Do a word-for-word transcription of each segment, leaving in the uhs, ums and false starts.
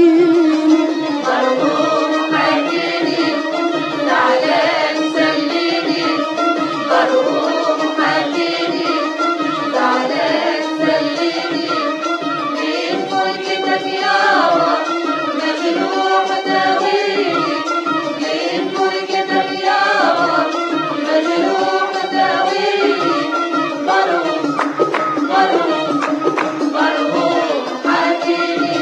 حكيني مرهوم حكيني زعلان سليني مرهوم حكيني زعلان سليني مين فرقتك يابا مجروح داويني مين فرقتك يابا مجروح داويني مرهوم مرهوم مرهوم حكيني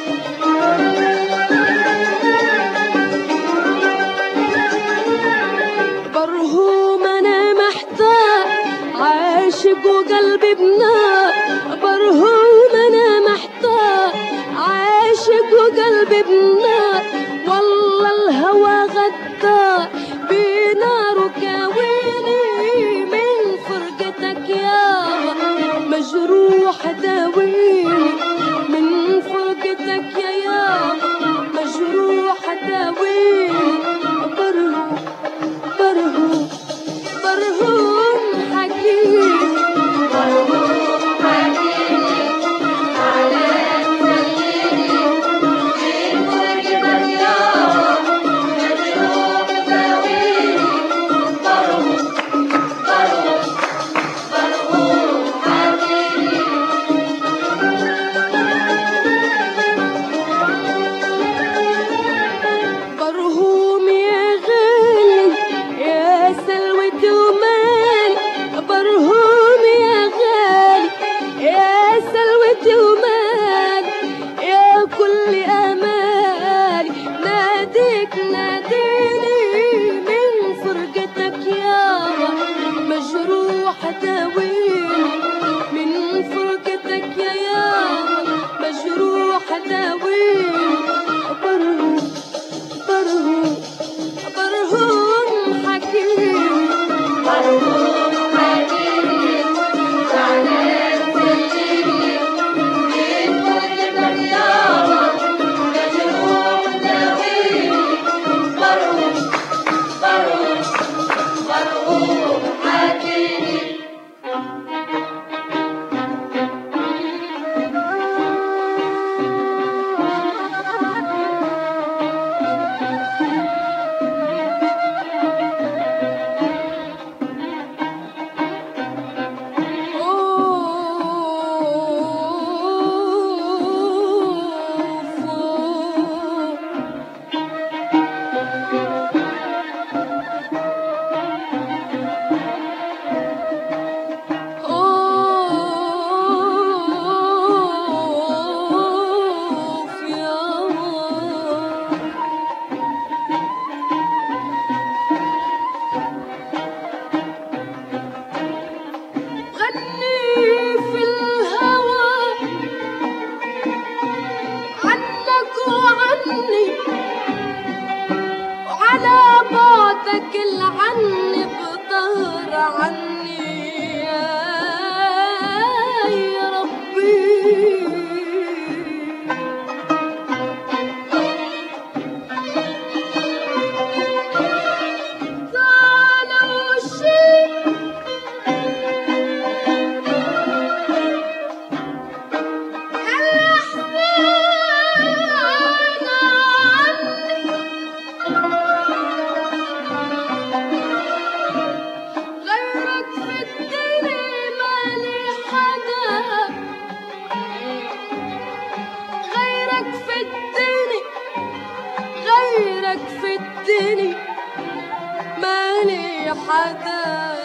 برهوم انا محتار عاشق وقلبي بنار برهوم انا محتار عاشق وقلبي بنار والله الهوى غدار بنار كاويني من فرقتك يابا مجروح داويني من فرقتك يا يابا مجروح داويني برهوم برهوم برهوم حكيني مرهوم حكيني زعلان سليني مين فرقتك يابا مجروح داويني مرهوم مرهوم مرهوم حكيني برهوم يا غالي يا سلوى ومان برهوم يا غالي يا سلوى ومان يا كل امالي ناديك ناديني من فرقتك يابا مجروح داويني من فرقتك يا يابا مجروح داويني برهوم برهوم برهوم حكيني مرهوم حكيني زعلان سليني مين فرقتك يابا مجروح داويني مرهوم مرهوم مرهوم حكيني كل عني بطهر عني يا ربي طالوا الشيء غيرك في الدنيا مالي حدا